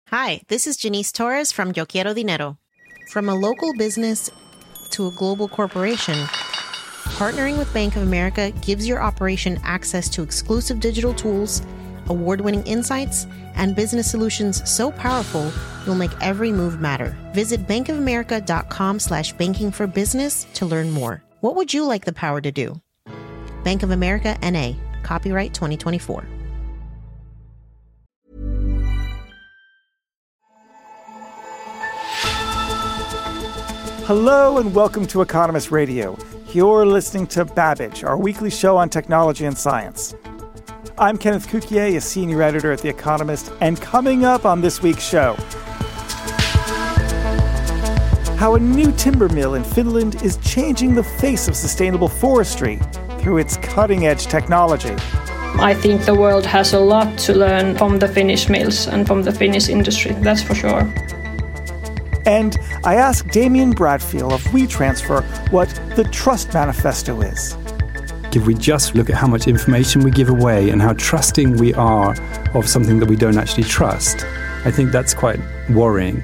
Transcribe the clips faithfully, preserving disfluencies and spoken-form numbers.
Hi, this is Janice Torres from Yo Quiero Dinero. From a local business to a global corporation, partnering with Bank of America gives your operation access to exclusive digital tools, award-winning insights, and business solutions so powerful you'll make every move matter. Visit bankofamerica.com slash banking for business to learn more. What would you like the power to do? Bank of America, N A. Copyright twenty twenty-four. Hello and welcome to Economist Radio. You're listening to Babbage, our weekly show on technology and science. I'm Kenneth Cukier, a senior editor at The Economist, and coming up on this week's show, how a new timber mill in Finland is changing the face of sustainable forestry through its cutting-edge technology. I think the world has a lot to learn from the Finnish mills and from the Finnish industry, that's for sure. And I asked Damien Bradfield of WeTransfer what the Trust Manifesto is. If we just look at how much information we give away and how trusting we are of something that we don't actually trust, I think that's quite worrying.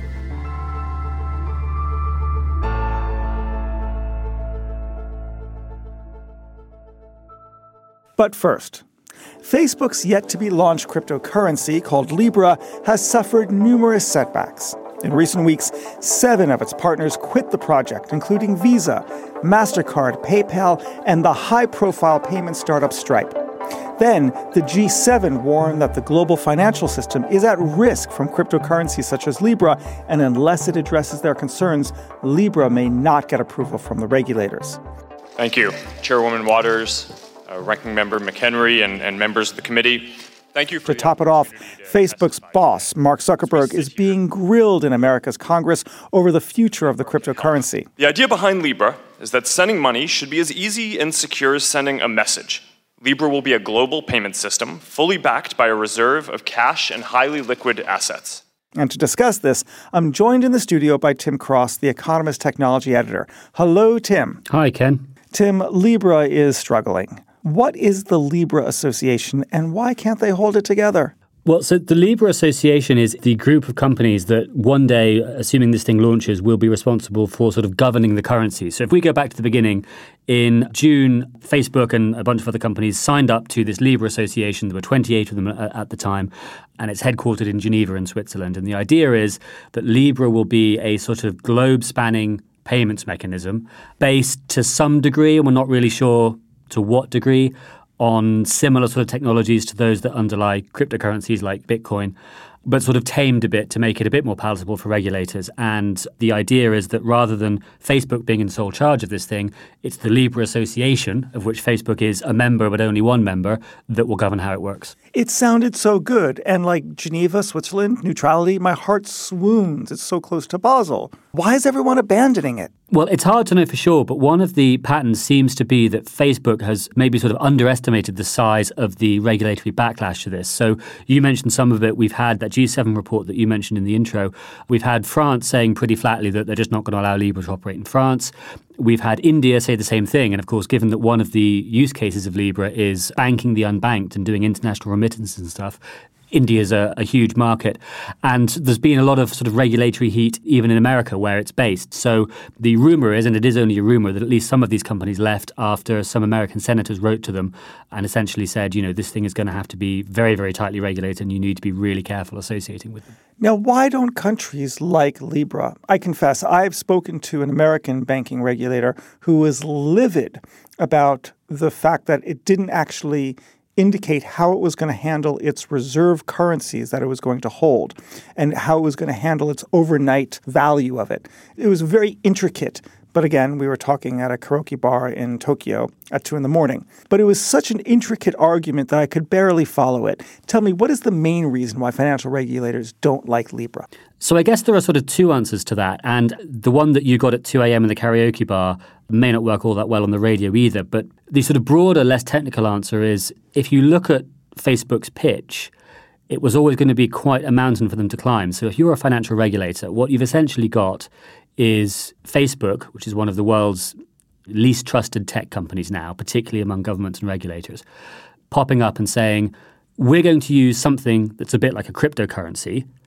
But first, Facebook's yet-to-be-launched cryptocurrency called Libra has suffered numerous setbacks. In recent weeks, seven of its partners quit the project, including Visa, MasterCard, PayPal, and the high-profile payment startup Stripe. Then, the G seven warned that the global financial system is at risk from cryptocurrencies such as Libra, and unless it addresses their concerns, Libra may not get approval from the regulators. Thank you, Chairwoman Waters, uh, Ranking Member McHenry, and, and members of the committee. Thank you. For to top it off, Facebook's boss, Mark Zuckerberg, is being grilled in America's Congress over the future of the cryptocurrency. The idea behind Libra is that sending money should be as easy and secure as sending a message. Libra will be a global payment system, fully backed by a reserve of cash and highly liquid assets. And to discuss this, I'm joined in the studio by Tim Cross, the Economist technology editor. Hello, Tim. Hi, Ken. Tim, Libra is struggling. What is the Libra Association, and why can't they hold it together? Well, so the Libra Association is the group of companies that one day, assuming this thing launches, will be responsible for sort of governing the currency. So if we go back to the beginning, in June, Facebook and a bunch of other companies signed up to this Libra Association. There were twenty-eight of them at the time, and it's headquartered in Geneva in Switzerland. And the idea is that Libra will be a sort of globe-spanning payments mechanism based to some degree, and we're not really sure to what degree, on similar sort of technologies to those that underlie cryptocurrencies like Bitcoin, but sort of tamed a bit to make it a bit more palatable for regulators. And the idea is that rather than Facebook being in sole charge of this thing, it's the Libra Association, of which Facebook is a member but only one member, that will govern how it works. It sounded so good. And like Geneva, Switzerland, neutrality, my heart swoons. It's so close to Basel. Why is everyone abandoning it? Well, it's hard to know for sure, but one of the patterns seems to be that Facebook has maybe sort of underestimated the size of the regulatory backlash to this. So you mentioned some of it. We've had that G seven report that you mentioned in the intro. We've had France saying pretty flatly that they're just not going to allow Libra to operate in France. We've had India say the same thing. And of course, given that one of the use cases of Libra is banking the unbanked and doing international remittances and stuff, India's a, a huge market. And there's been a lot of sort of regulatory heat even in America where it's based. So the rumor is, and it is only a rumor, that at least some of these companies left after some American senators wrote to them and essentially said, you know, this thing is going to have to be very, very tightly regulated and you need to be really careful associating with them. Now, why don't countries like Libra? I confess, I've spoken to an American banking regulator who was livid about the fact that it didn't actually indicate how it was going to handle its reserve currencies that it was going to hold and how it was going to handle its overnight value of it. It was very intricate. But again, we were talking at a karaoke bar in Tokyo at two in the morning. But it was such an intricate argument that I could barely follow it. Tell me, what is the main reason why financial regulators don't like Libra? So I guess there are sort of two answers to that. And the one that you got at two a.m. in the karaoke bar may not work all that well on the radio either. But the sort of broader, less technical answer is if you look at Facebook's pitch, it was always going to be quite a mountain for them to climb. So if you're a financial regulator, what you've essentially got is Facebook, which is one of the world's least trusted tech companies now, particularly among governments and regulators, popping up and saying, we're going to use something that's a bit like a cryptocurrency,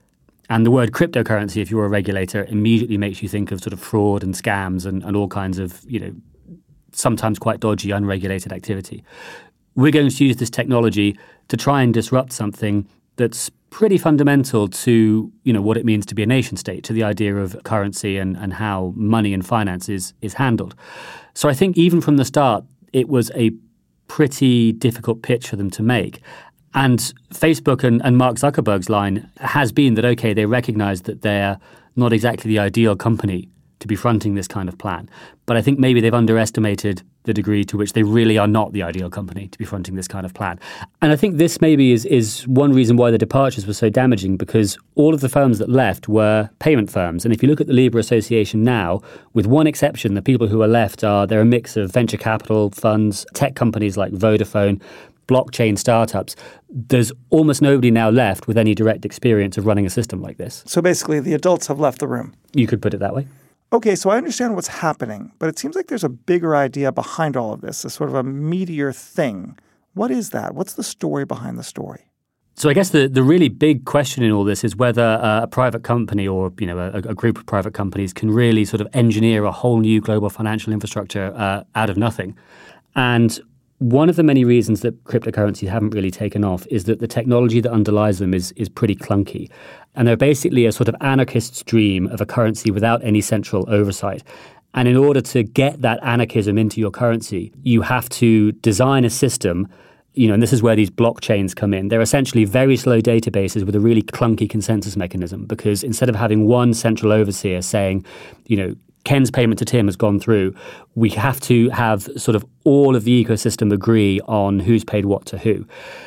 And the word cryptocurrency, if you're a regulator, immediately makes you think of sort of fraud and scams and, and all kinds of, you know, sometimes quite dodgy, unregulated activity. We're going to use this technology to try and disrupt something that's pretty fundamental to, you know, what it means to be a nation state, to the idea of currency and, and how money and finance is, is handled. So I think even from the start, it was a pretty difficult pitch for them to make. And Facebook and, and Mark Zuckerberg's line has been that, okay, they recognize that they're not exactly the ideal company to be fronting this kind of plan. But I think maybe they've underestimated the degree to which they really are not the ideal company to be fronting this kind of plan. And I think this maybe is, is one reason why the departures were so damaging, because all of the firms that left were payment firms. And if you look at the Libra Association now, with one exception, the people who are left are, they're a mix of venture capital funds, tech companies like Vodafone, blockchain startups. There's almost nobody now left with any direct experience of running a system like this. So basically, the adults have left the room. You could put it that way. Okay, so I understand what's happening, but it seems like there's a bigger idea behind all of this, a sort of a meatier thing. What is that? What's the story behind the story? So I guess the, the really big question in all this is whether uh, a private company or, you know, a, a group of private companies can really sort of engineer a whole new global financial infrastructure uh, out of nothing. And one of the many reasons that cryptocurrencies haven't really taken off is that the technology that underlies them is is pretty clunky. And they're basically a sort of anarchist's dream of a currency without any central oversight. And in order to get that anarchism into your currency, you have to design a system, you know, and this is where these blockchains come in. They're essentially very slow databases with a really clunky consensus mechanism, because instead of having one central overseer saying, you know, Ken's payment to Tim has gone through, we have to have sort of all of the ecosystem agree on who's paid what to who.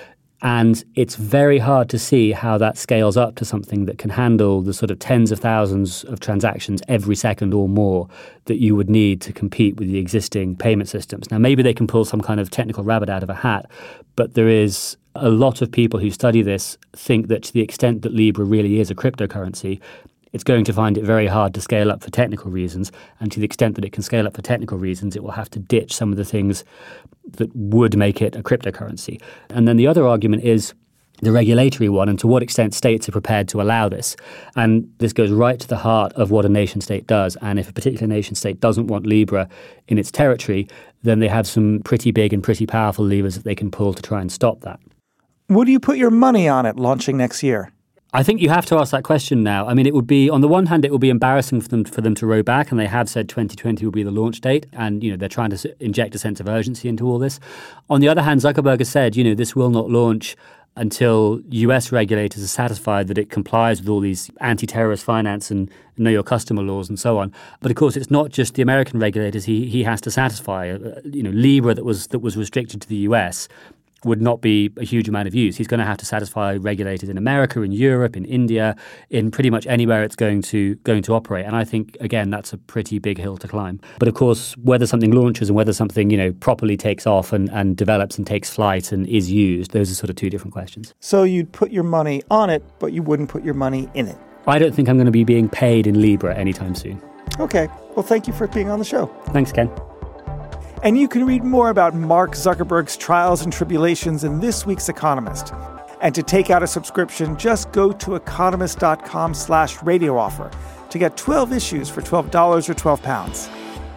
And it's very hard to see how that scales up to something that can handle the sort of tens of thousands of transactions every second or more that you would need to compete with the existing payment systems. Now, maybe they can pull some kind of technical rabbit out of a hat, but there is a lot of people who study this think that to the extent that Libra really is a cryptocurrency, it's going to find it very hard to scale up for technical reasons. And to the extent that it can scale up for technical reasons, it will have to ditch some of the things that would make it a cryptocurrency. And then the other argument is the regulatory one, and to what extent states are prepared to allow this. And this goes right to the heart of what a nation state does. And if a particular nation state doesn't want Libra in its territory, then they have some pretty big and pretty powerful levers that they can pull to try and stop that. Would you put your money on it launching next year? I think you have to ask that question now. I mean, it would be, on the one hand, it will be embarrassing for them for them to row back, and they have said twenty twenty will be the launch date, and, you know, they're trying to inject a sense of urgency into all this. On the other hand, Zuckerberg has said, you know, this will not launch until U S regulators are satisfied that it complies with all these anti-terrorist finance and know your customer laws and so on. But of course, it's not just the American regulators he he has to satisfy. Uh, you know, Libra that was that was restricted to the U S would not be a huge amount of use. He's going to have to satisfy regulators in America, in Europe, in India, in pretty much anywhere it's going to going to operate. And I think, again, that's a pretty big hill to climb. But of course, whether something launches and whether something, you know, properly takes off and, and develops and takes flight and is used, those are sort of two different questions. So you'd put your money on it, but you wouldn't put your money in it. I don't think I'm going to be being paid in Libra anytime soon. Okay. Well, thank you for being on the show. Thanks, Ken. And you can read more about Mark Zuckerberg's trials and tribulations in this week's Economist. And to take out a subscription, just go to economist.com slash radio offer to get twelve issues for twelve dollars or twelve pounds.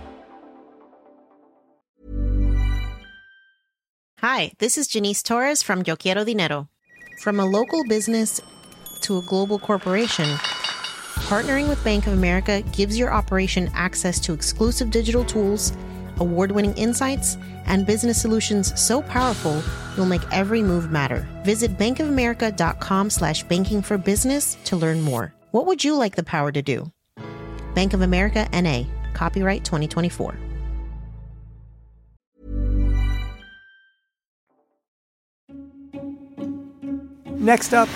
Hi, this is Janice Torres from Yo Quiero Dinero. From a local business to a global corporation, partnering with Bank of America gives your operation access to exclusive digital tools, award-winning insights, and business solutions so powerful, you'll make every move matter. Visit bankofamerica.com slash banking for business to learn more. What would you like the power to do? Bank of America, N A. Copyright twenty twenty-four. Next up,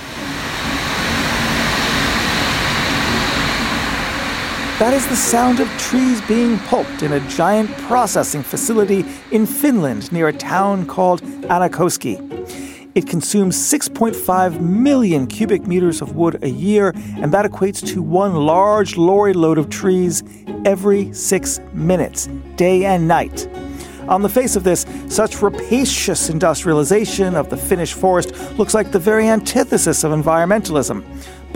that is the sound of trees being pulped in a giant processing facility in Finland near a town called Äänekoski. It consumes six point five million cubic meters of wood a year, and that equates to one large lorry load of trees every six minutes, day and night. On the face of this, such rapacious industrialization of the Finnish forest looks like the very antithesis of environmentalism.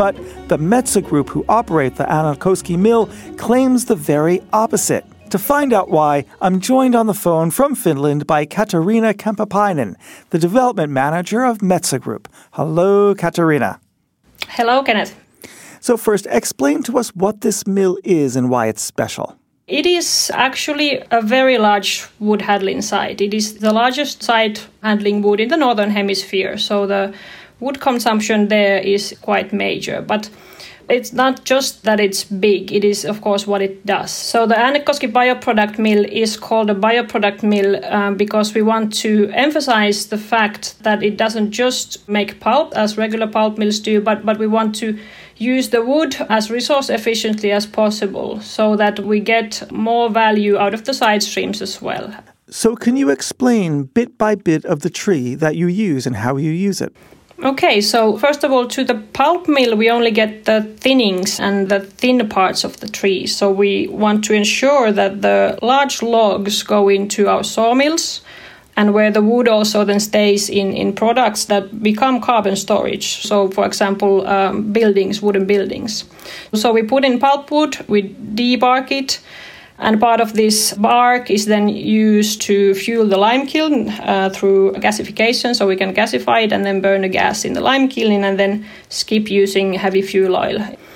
But the Metsä Group, who operate the Äänekoski mill, claims the very opposite. To find out why, I'm joined on the phone from Finland by Katarina Kemppainen, the development manager of Metsä Group. Hello, Katarina. Hello, Kenneth. So first, explain to us what this mill is and why it's special. It is actually a very large wood handling site. It is the largest site handling wood in the Northern Hemisphere. So the wood consumption there is quite major. But it's not just that it's big, it is, of course, what it does. So the Äänekoski bioproduct mill is called a bioproduct mill um, because we want to emphasize the fact that it doesn't just make pulp as regular pulp mills do, but, but we want to use the wood as resource efficiently as possible so that we get more value out of the side streams as well. So can you explain bit by bit of the tree that you use and how you use it? Okay, so first of all, to the pulp mill, we only get the thinnings and the thin parts of the tree. So we want to ensure that the large logs go into our sawmills and where the wood also then stays in, in products that become carbon storage. So, for example, um, buildings, wooden buildings. So we put in pulpwood, we debark it, and part of this bark is then used to fuel the lime kiln uh, through gasification, so we can gasify it and then burn the gas in the lime kiln and then skip using heavy fuel oil.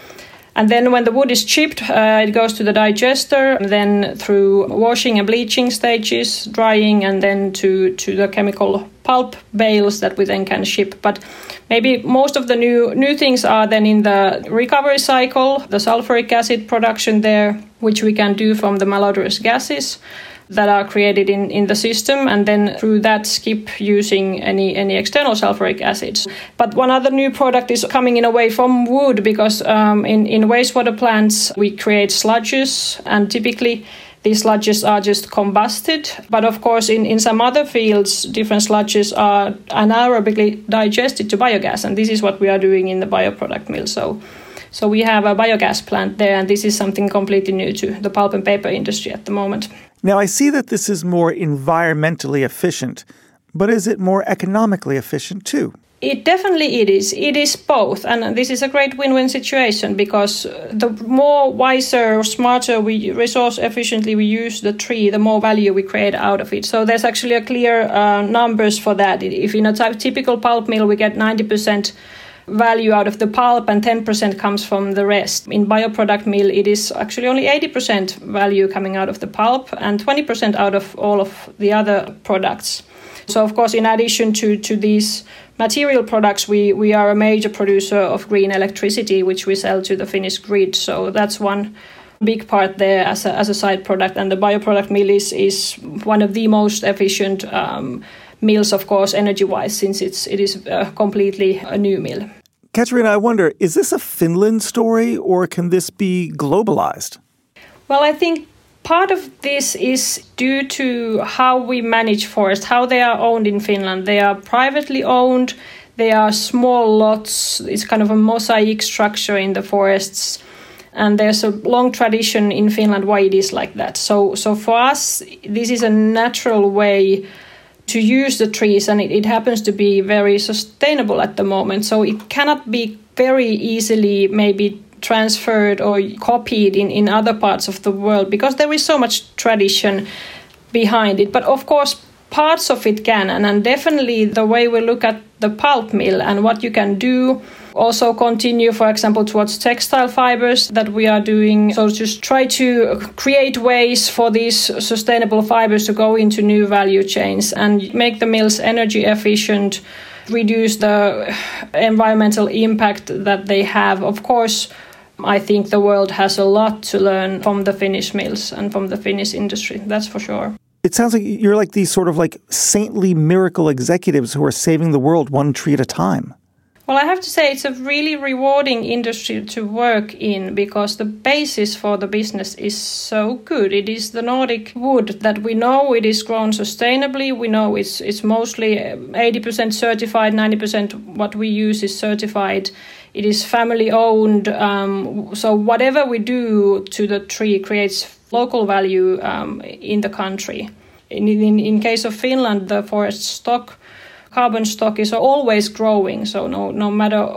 And then when the wood is chipped, uh, it goes to the digester, and then through washing and bleaching stages, drying, and then to, to the chemical pulp bales that we then can ship. But maybe most of the new new things are then in the recovery cycle, the sulfuric acid production there, which we can do from the malodorous gases that are created in, in the system, and then through that skip using any, any external sulfuric acids. But one other new product is coming in a way from wood, because um, in, in wastewater plants we create sludges, and typically these sludges are just combusted. But of course in, in some other fields, different sludges are anaerobically digested to biogas, and this is what we are doing in the bioproduct mill. So So we have a biogas plant there, and this is something completely new to the pulp and paper industry at the moment. Now, I see that this is more environmentally efficient, but is it more economically efficient too? It definitely it is. It is both, and this is a great win-win situation, because the more wiser or smarter we resource efficiently we use the tree, the more value we create out of it. So there's actually a clear uh, numbers for that. If in a typical pulp mill we get ninety percent value out of the pulp and ten percent comes from the rest. In bioproduct mill, it is actually only eighty percent value coming out of the pulp and twenty percent out of all of the other products. So, of course, in addition to, to these material products, we, we are a major producer of green electricity, which we sell to the Finnish grid. So that's one big part there as a, as a side product. And the bioproduct mill is, is one of the most efficient um, mills, of course, energy-wise, since it's it is uh, completely a new mill. Katarina, I wonder, is this a Finland story or can this be globalized? Well, I think part of this is due to how we manage forests, how they are owned in Finland. They are privately owned, they are small lots, it's kind of a mosaic structure in the forests. And there's a long tradition in Finland why it is like that. So, so for us, this is a natural way to use the trees, and it, it happens to be very sustainable at the moment. So it cannot be very easily maybe transferred or copied in, in other parts of the world, because there is so much tradition behind it. But of course, parts of it can, and, and definitely the way we look at the pulp mill and what you can do, also continue, for example, towards textile fibers that we are doing. So just try to create ways for these sustainable fibers to go into new value chains and make the mills energy efficient, reduce the environmental impact that they have. Of course, I think the world has a lot to learn from the Finnish mills and from the Finnish industry, that's for sure. It sounds like you're like these sort of like saintly miracle executives who are saving the world one tree at a time. Well, I have to say it's a really rewarding industry to work in, because the basis for the business is so good. It is the Nordic wood that we know it is grown sustainably. We know it's it's mostly eighty percent certified, ninety percent what we use is certified. It is family owned. Um, so whatever we do to the tree creates local value um, in the country. In, in, in case of Finland, the forest stock carbon stock is always growing, so no no matter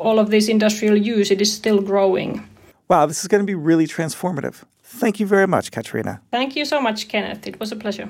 all of this industrial use, it is still growing. Wow, this is going to be really transformative. Thank you very much, Katarina. Thank you so much, Kenneth. It was a pleasure.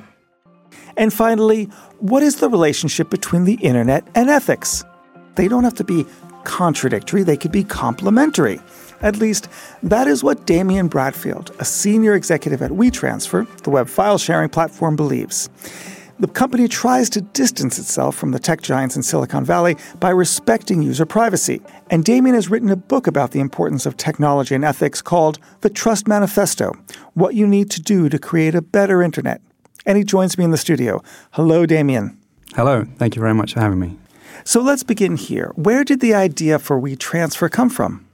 And finally, what is the relationship between the internet and ethics? They don't have to be contradictory, they could be complementary. At least, that is what Damien Bradfield, a senior executive at WeTransfer, the web file sharing platform, believes. The company tries to distance itself from the tech giants in Silicon Valley by respecting user privacy. And Damien has written a book about the importance of technology and ethics called The Trust Manifesto, What You Need to Do to Create a Better Internet. And he joins me in the studio. Hello, Damien. Hello. Thank you very much for having me. So let's begin here. Where did the idea for WeTransfer come from?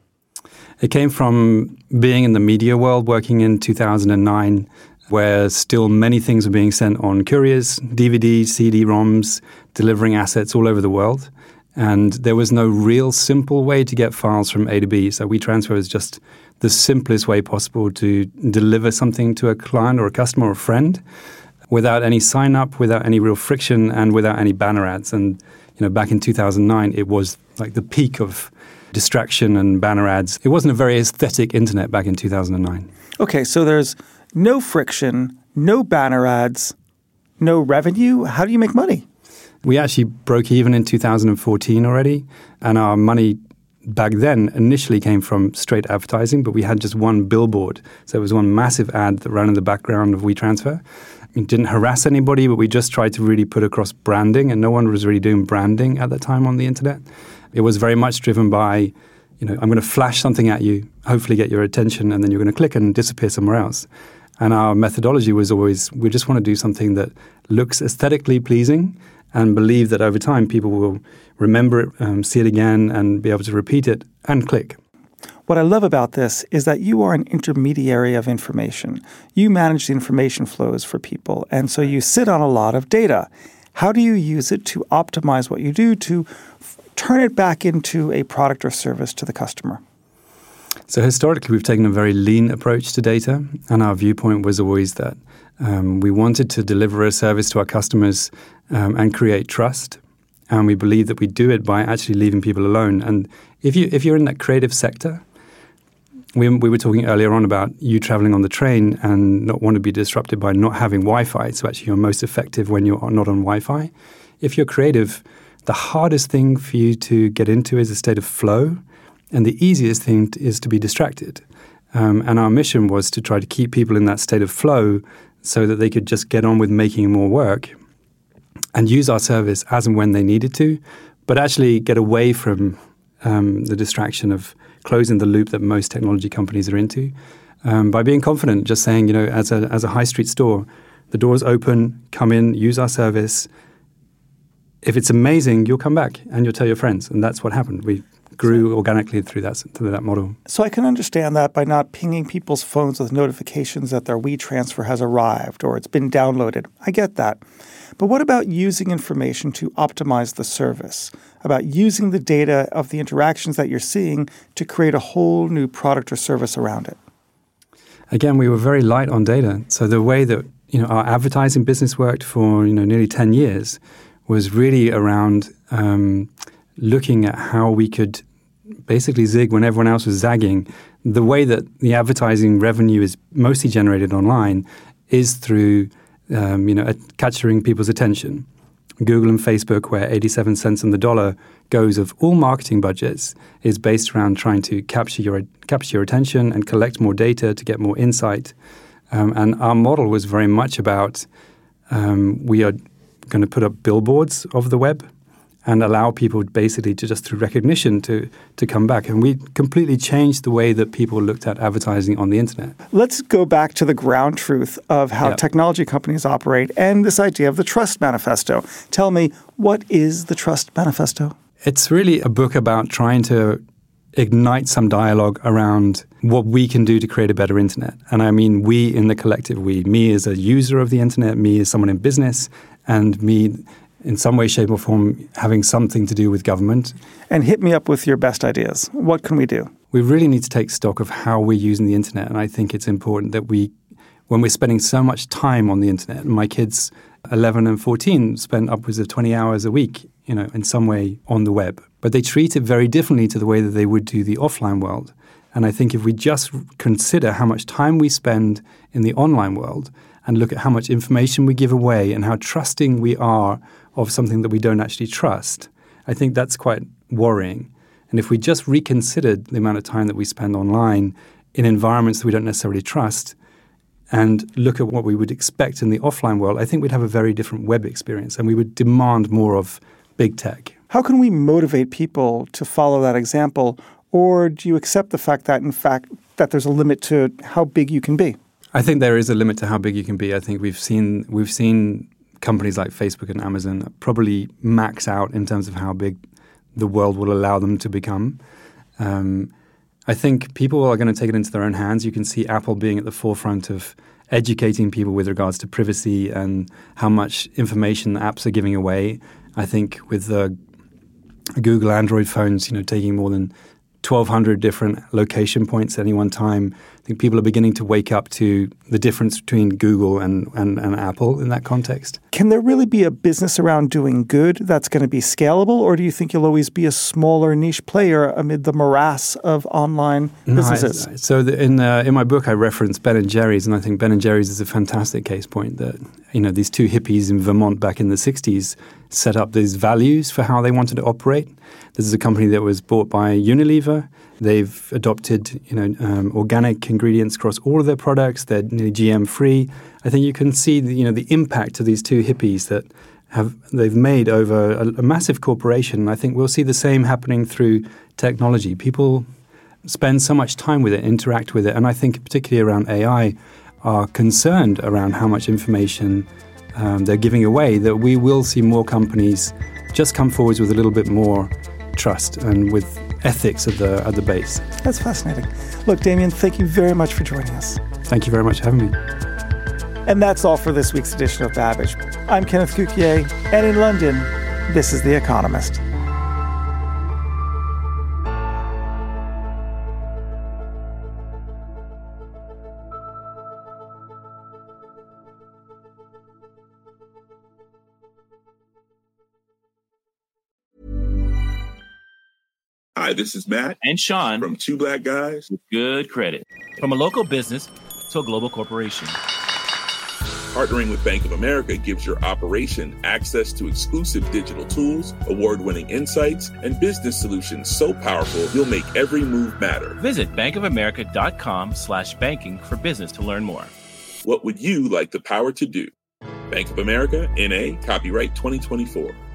It came from being in the media world, working in two thousand nine, where still many things were being sent on couriers, D V Ds, C D ROMs, delivering assets all over the world. And there was no real simple way to get files from A to B. So WeTransfer is just the simplest way possible to deliver something to a client or a customer or a friend without any sign up, without any real friction, and without any banner ads. And you know, back in two thousand nine, it was like the peak of distraction and banner ads. It wasn't a very aesthetic internet back in two thousand nine. Okay, so there's no friction, no banner ads, no revenue. How do you make money? We actually broke even in two thousand fourteen already, and our money back then initially came from straight advertising, but we had just one billboard. So it was one massive ad that ran in the background of WeTransfer. It didn't harass anybody, but we just tried to really put across branding, and no one was really doing branding at that time on the internet. It was very much driven by, you know, I'm going to flash something at you, hopefully get your attention, and then you're going to click and disappear somewhere else. And our methodology was always, we just want to do something that looks aesthetically pleasing and believe that over time people will remember it, um, see it again, and be able to repeat it and click. What I love about this is that you are an intermediary of information. You manage the information flows for people, and so you sit on a lot of data. How do you use it to optimize what you do to f- turn it back into a product or service to the customer? So historically, we've taken a very lean approach to data, and our viewpoint was always that um, we wanted to deliver a service to our customers um, and create trust, and we believe that we do it by actually leaving people alone. And if you if you're in that creative sector, we we were talking earlier on about you traveling on the train and not want to be disrupted by not having Wi-Fi. So actually, you're most effective when you're not on Wi-Fi. If you're creative, the hardest thing for you to get into is a state of flow. And the easiest thing t- is to be distracted. Um, and our mission was to try to keep people in that state of flow so that they could just get on with making more work and use our service as and when they needed to, but actually get away from um, the distraction of closing the loop that most technology companies are into um, by being confident, just saying, you know, as a, as a high street store, the door's open, come in, use our service. If it's amazing, you'll come back and you'll tell your friends. And that's what happened. We grew organically through that through that model. So I can understand that by not pinging people's phones with notifications that their WeTransfer has arrived or it's been downloaded. I get that. But what about using information to optimize the service? About using the data of the interactions that you're seeing to create a whole new product or service around it? Again, we were very light on data. So the way that, you know, our advertising business worked for, you know, nearly ten years was really around um, looking at how we could basically zig when everyone else was zagging. The way that the advertising revenue is mostly generated online is through, um, you know, capturing people's attention. Google and Facebook, where eighty-seven cents on the dollar goes of all marketing budgets, is based around trying to capture your capture your attention and collect more data to get more insight. Um, and our model was very much about um, we are going to put up billboards of the web and allow people basically to just through recognition to to come back. And we completely changed the way that people looked at advertising on the internet. Let's go back to the ground truth of how yep. technology companies operate and this idea of the Trust Manifesto. Tell me, what is the Trust Manifesto? It's really a book about trying to ignite some dialogue around what we can do to create a better internet. And I mean we in the collective we, me as a user of the internet, me as someone in business, and me in some way, shape or form having something to do with government. And hit me up with your best ideas. What can we do? We really need to take stock of how we're using the internet. And I think it's important that we, when we're spending so much time on the internet, my kids, eleven and fourteen, spend upwards of twenty hours a week, you know, in some way on the web. but they treat it very differently to the way that they would do the offline world. And I think if we just consider how much time we spend in the online world and look at how much information we give away and how trusting we are of something that we don't actually trust, I think that's quite worrying. And if we just reconsidered the amount of time that we spend online in environments that we don't necessarily trust and look at what we would expect in the offline world, I think we'd have a very different web experience and we would demand more of big tech. How can we motivate people to follow that example? Or do you accept the fact that, in fact, that there's a limit to how big you can be? I think there is a limit to how big you can be. I think we've seen we've seen companies like Facebook and Amazon probably max out in terms of how big the world will allow them to become. Um, I think people are going to take it into their own hands. You can see Apple being at the forefront of educating people with regards to privacy and how much information the apps are giving away. I think with the Google Android phones, you know, taking more than twelve hundred different location points at any one time. I think people are beginning to wake up to the difference between Google and, and, and Apple in that context. Can there really be a business around doing good that's going to be scalable, or do you think you'll always be a smaller niche player amid the morass of online businesses? No, I, so the, in uh, in my book, I reference Ben and Jerry's, and I think Ben and Jerry's is a fantastic case point that, you know, these two hippies in Vermont back in the sixties set up these values for how they wanted to operate. This is a company that was bought by Unilever. They've adopted, you know, um, organic ingredients across all of their products. They're nearly G M free. I think you can see, the, you know, the impact of these two hippies that have they've made over a, a massive corporation. And I think we'll see the same happening through technology. People spend so much time with it, interact with it, and I think particularly around A I, are concerned around how much information um, they're giving away. That we will see more companies just come forwards with a little bit more trust and with ethics at the at the base. That's fascinating. Look, Damien, thank you very much for joining us. Thank you very much for having me. And that's all for this week's edition of Babbage. I'm Kenneth Cukier, and in London, this is The Economist. Hi, this is Matt and Sean from Two Black Guys with Good Credit. From a local business to a global corporation. Partnering with Bank of America gives your operation access to exclusive digital tools, award-winning insights, and business solutions so powerful you'll make every move matter. Visit bankofamerica.com slash banking for business to learn more. What would you like the power to do? Bank of America, N A, copyright twenty twenty-four.